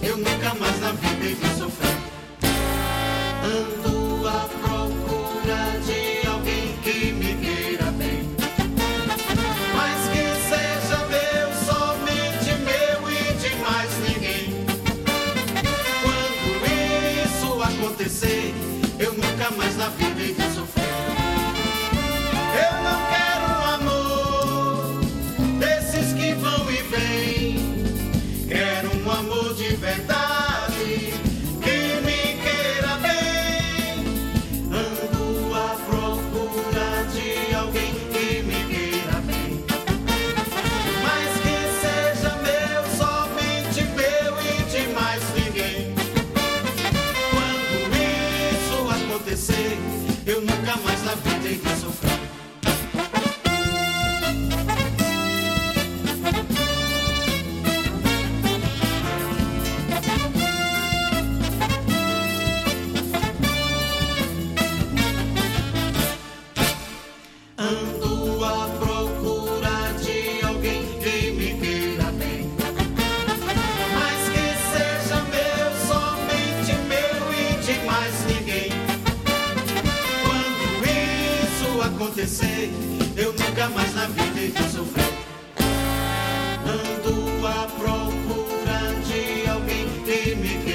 eu nunca mais na vida hei de sofrer. Ando à procura de alguém que me queira bem, mas que seja meu, somente meu e de mais ninguém. Quando isso acontecer, eu nunca mais na vida hei de sofrer. Eu não quero um amor desses que vão e vêm. Quero um amor de verdade, que me queira bem. Ando à procura de alguém que me queira bem, mas que seja meu, somente meu e de mais ninguém. Quando isso acontecer, eu nunca mais na vida hei de sofrer. Ando à procura de alguém que me queira bem, mas que seja meu, somente meu e de mais ninguém. Quando isso acontecer, eu nunca mais na vida hei de sofrer. Ando à procura de alguém que me queira